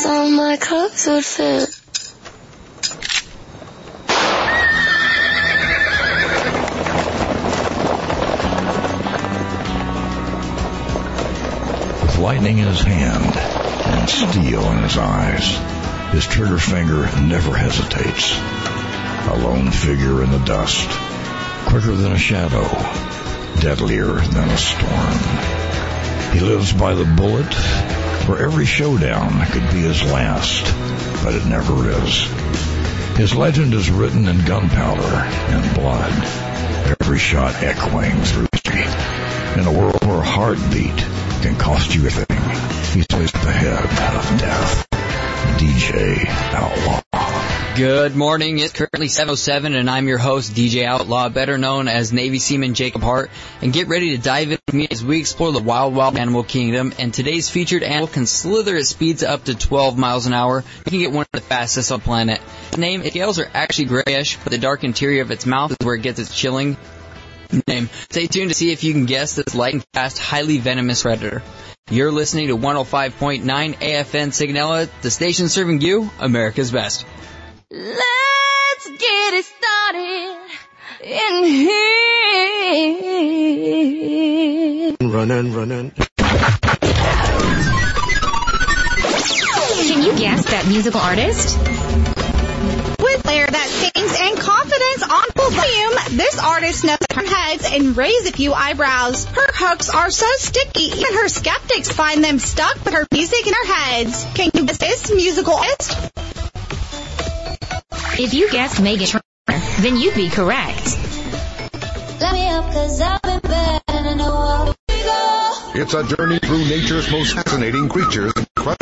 my clothes would fit. With lightning in his hand and steel in his eyes, his trigger finger never hesitates. A lone figure in the dust, quicker than a shadow, deadlier than a storm. He lives by the bullet, where every showdown could be his last, but it never is. His legend is written in gunpowder and blood, every shot echoing through history. In a world where a heartbeat can cost you a thing, he stays at the head of death. DJ Outlaw. Good morning. It's currently 7:07, and I'm your host, DJ Outlaw, better known as Navy Seaman Jacob Hart. And get ready to dive in with me as we explore the wild, wild animal kingdom. And today's featured animal can slither at speeds up to 12 miles an hour, making it one of the fastest on the planet. Its name, its scales are actually grayish, but the dark interior of its mouth is where it gets its chilling name. Stay tuned to see if you can guess this light and fast, highly venomous predator. You're listening to 105.9 AFN Signella, the station serving you America's best. Let's get it started in here. Running. Can you guess that musical artist? With flair that sings and confidence on full volume, this artist knows her heads and raise a few eyebrows. Her hooks are so sticky, even her skeptics find them stuck with her music in her heads. Can you guess this musical artist? If you guessed Meghan Trainor, then you'd be correct. Let me up, 'cause I've been bad and I know how we go. It's a journey through nature's most fascinating creatures.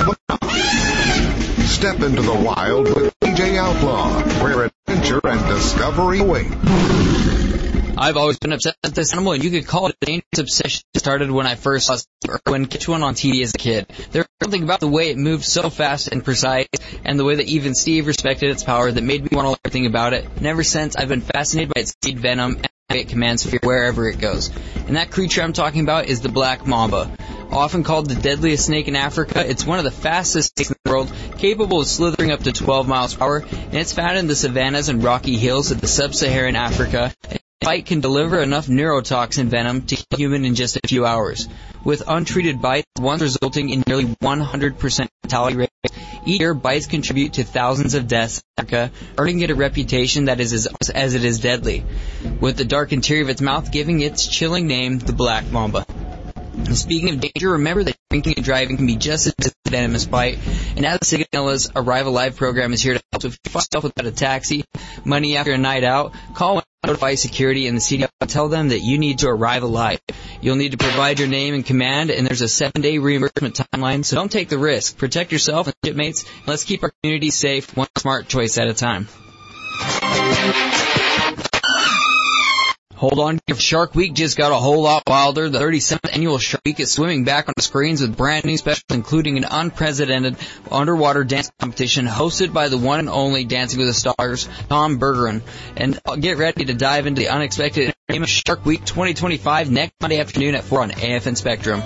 Step into the wild with DJ Outlaw, where adventure and discovery await. I've always been obsessed with this animal, and you could call it a dangerous obsession. It started when I first saw Erwin catch one on TV as a kid. There was something about the way it moved so fast and precise, and the way that even Steve respected its power that made me want to learn everything about it. And ever since, I've been fascinated by its speed, venom, and the way it commands fear wherever it goes. And that creature I'm talking about is the black mamba. Often called the deadliest snake in Africa, it's one of the fastest snakes in the world, capable of slithering up to 12 miles per hour, and it's found in the savannas and rocky hills of the sub-Saharan Africa. A bite can deliver enough neurotoxin venom to kill a human in just a few hours. With untreated bites, one resulting in nearly 100% mortality rate. Each year, bites contribute to thousands of deaths in Africa, earning it a reputation that is as it is deadly, with the dark interior of its mouth giving its chilling name, the black mamba. And speaking of danger, remember that drinking and driving can be just as a venomous bite. And as Siganella's Arrive Alive program is here to help. So if you find yourself without a taxi, money after a night out, call notify security and the CDL and tell them that you need to arrive alive. You'll need to provide your name and command, and there's a 7-day reimbursement timeline, so don't take the risk. Protect yourself and shipmates, and let's keep our community safe, one smart choice at a time. Hold on, Shark Week just got a whole lot wilder. The 37th annual Shark Week is swimming back on the screens with brand new specials, including an unprecedented underwater dance competition hosted by the one and only Dancing with the Stars, Tom Bergeron. And get ready to dive into the unexpected entertainment Shark Week 2025 next Monday afternoon at 4 on AFN Spectrum.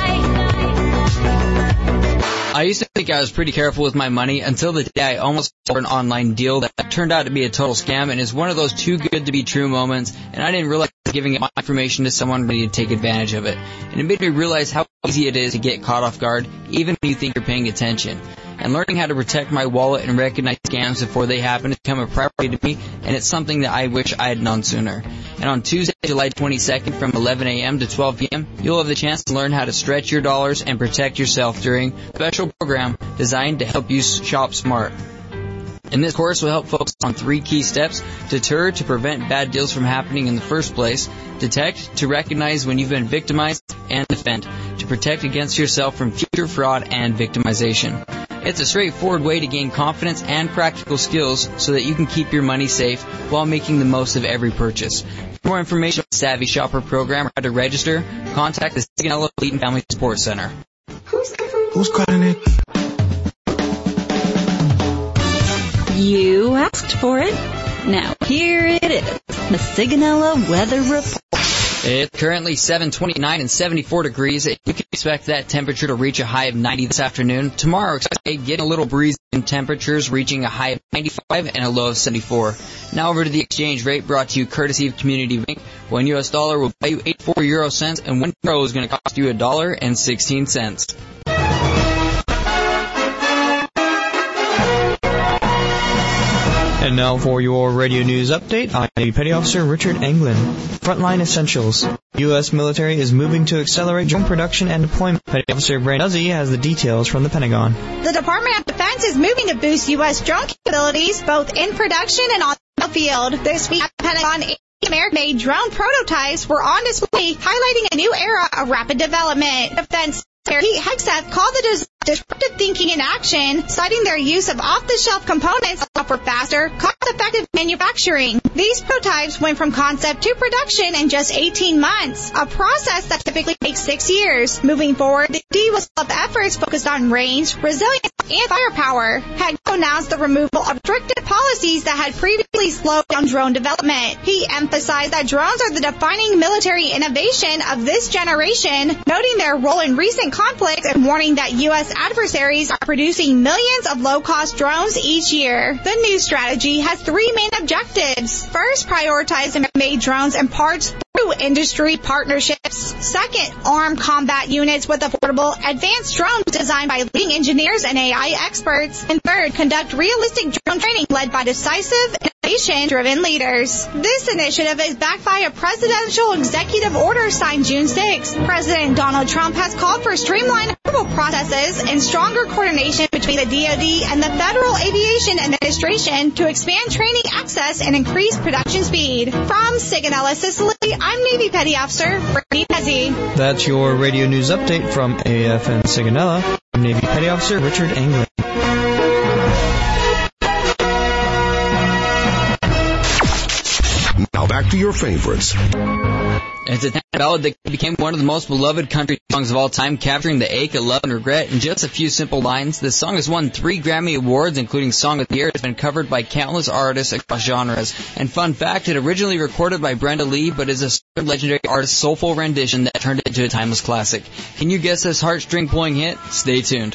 I used to think I was pretty careful with my money until the day I almost sold an online deal that turned out to be a total scam, and is one of those too good to be true moments, and I didn't realize giving my information to someone ready to take advantage of it. And it made me realize how easy it is to get caught off guard, even when you think you're paying attention. And learning how to protect my wallet and recognize scams before they happen has become a priority to me, and it's something that I wish I had known sooner. And on Tuesday, July 22nd from 11 a.m. to 12 p.m., you'll have the chance to learn how to stretch your dollars and protect yourself during a special program designed to help you shop smart. And this course will help focus on 3 key steps: deter, to prevent bad deals from happening in the first place; detect, to recognize when you've been victimized; and defend, to protect against yourself from future fraud and victimization. It's a straightforward way to gain confidence and practical skills so that you can keep your money safe while making the most of every purchase. For more information on the Savvy Shopper program or how to register, contact the Siganella Elite and Family Support Center. Who's calling it? You asked for it. Now here it is, the Siganella Weather Report. It's currently 7:29 and 74 degrees. You can expect that temperature to reach a high of 90 this afternoon. Tomorrow, expect getting a little breezy in temperatures, reaching a high of 95 and a low of 74. Now over to the exchange rate, brought to you courtesy of Community Bank. One U.S. dollar will buy you 84 euro cents, and 1 euro is going to cost you $1.16. And now for your radio news update, I'm Navy Petty Officer Richard Anglin. Frontline Essentials. U.S. military is moving to accelerate drone production and deployment. Petty Officer Brandon Duzzy has the details from the Pentagon. The Department of Defense is moving to boost U.S. drone capabilities both in production and on the field. This week, the Pentagon American-made drone prototypes were on display, highlighting a new era of rapid development. Defense Secretary Pete Hegseth called the disruptive thinking in action, citing their use of off-the-shelf components that allow for faster, cost-effective manufacturing. These prototypes went from concept to production in just 18 months, a process that typically takes 6 years. Moving forward, the DoD will step efforts focused on range, resilience, and firepower. Hegseth announced the removal of restrictive policies that had previously slowed down drone development. He emphasized that drones are the defining military innovation of this generation, noting their role in recent conflicts and warning that U.S. adversaries are producing millions of low-cost drones each year. The new strategy has 3 main objectives. First, prioritize American-made drones and parts through industry partnerships. Second, arm combat units with affordable, advanced drones designed by leading engineers and AI experts. And third, conduct realistic drone training led by decisive, innovation-driven leaders. This initiative is backed by a presidential executive order signed June 6. President Donald Trump has called for streamlined approval processes and stronger coordination between the DoD and the Federal Aviation Administration to expand training access and increase production speed. From Sigonella, Sicily, I'm Navy Petty Officer Brittany Pezzi. That's your radio news update from AFN Sigonella. I'm Navy Petty Officer Richard Anglin. Now back to your favorites. It's a ballad that became one of the most beloved country songs of all time, capturing the ache of love and regret in just a few simple lines. This song has won 3 Grammy Awards, including Song of the Year. It's been covered by countless artists across genres. And fun fact, it originally recorded by Brenda Lee, but is a legendary artist's soulful rendition that turned it into a timeless classic. Can you guess this heartstring-pulling hit? Stay tuned.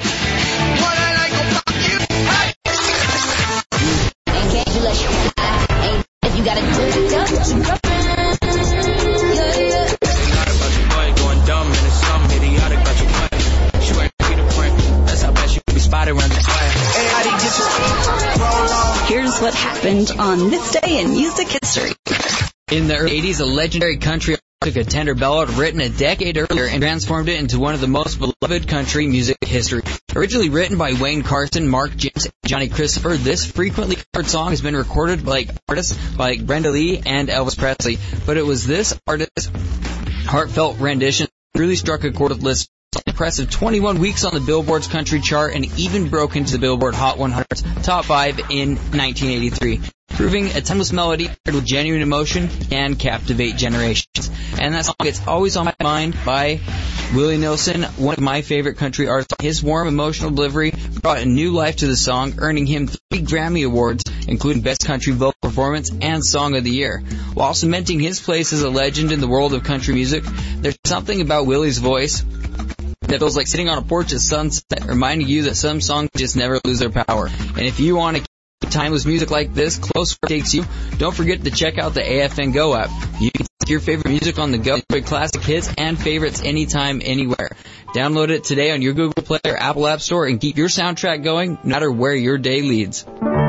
Here's what happened on this day in music history. In the early 80s, a legendary country took a tender ballad written a decade earlier and transformed it into one of the most beloved country music history. Originally written by Wayne Carson, Mark James, and Johnny Christopher, this frequently covered song has been recorded by artists like Brenda Lee and Elvis Presley. But it was this artist's heartfelt rendition that really struck a chord with listeners. Impressive 21 weeks on the Billboard's country chart and even broke into the Billboard Hot 100's top 5 in 1983, proving a timeless melody with genuine emotion can captivate generations. And that song, It's Always on My Mind by Willie Nelson, one of my favorite country artists. His warm, emotional delivery brought a new life to the song, earning him 3 Grammy Awards, including Best Country Vocal Performance and Song of the Year. While cementing his place as a legend in the world of country music, there's something about Willie's voice that feels like sitting on a porch at sunset, reminding you that some songs just never lose their power. And if you want to keep timeless music like this close where it takes you, don't forget to check out the AFN Go app. You can take your favorite music on the go, enjoy classic hits and favorites anytime, anywhere. Download it today on your Google Play or Apple App Store and keep your soundtrack going no matter where your day leads.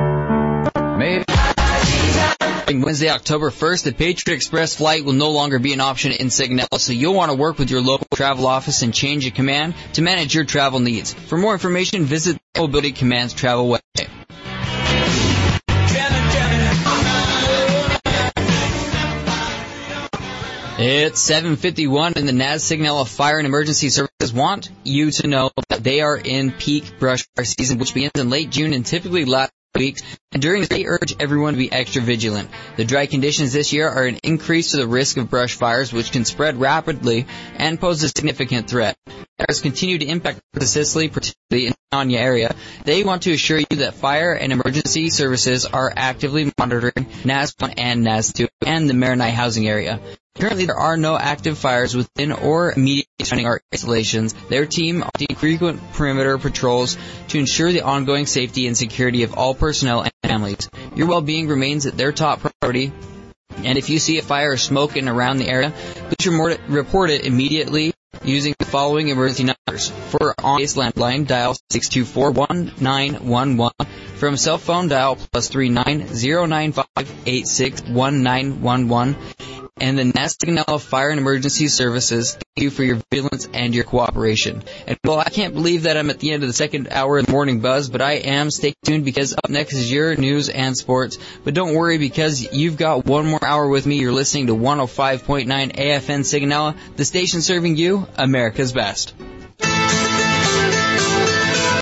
Wednesday, October 1st, the Patriot Express flight will no longer be an option in Sigonella, so you'll want to work with your local travel office and change a command to manage your travel needs. For more information, visit the Mobility Command's travel website. It's 7:51 and the NAS Sigonella Fire and Emergency Services want you to know that they are in peak brush fire season, which begins in late June and typically lasts weeks, and during this they urge everyone to be extra vigilant. The dry conditions this year are an increase to the risk of brush fires, which can spread rapidly and pose a significant threat. Fires continue to impact Sicily, particularly in the Anya area. They want to assure you that fire and emergency services are actively monitoring NAS 1 and NAS 2 and the Maronite housing area. Currently, there are no active fires within or immediately surrounding our installations. Their team are doing frequent perimeter patrols to ensure the ongoing safety and security of all personnel and families. Your well-being remains their top priority, and if you see a fire or smoke in around the area, please report it immediately using the following emergency numbers. For on-base landline, dial 624-1911. From cell phone, dial +39 095 861911. And the Nest Signal Fire and Emergency Services, thank you for your vigilance and your cooperation. And well, I can't believe that I'm at the end of the second hour of the Morning Buzz, but I am. Stay tuned because up next is your news and sports. But don't worry because you've got one more hour with me. You're listening to 105.9 AFN Signal, the station serving you America's best.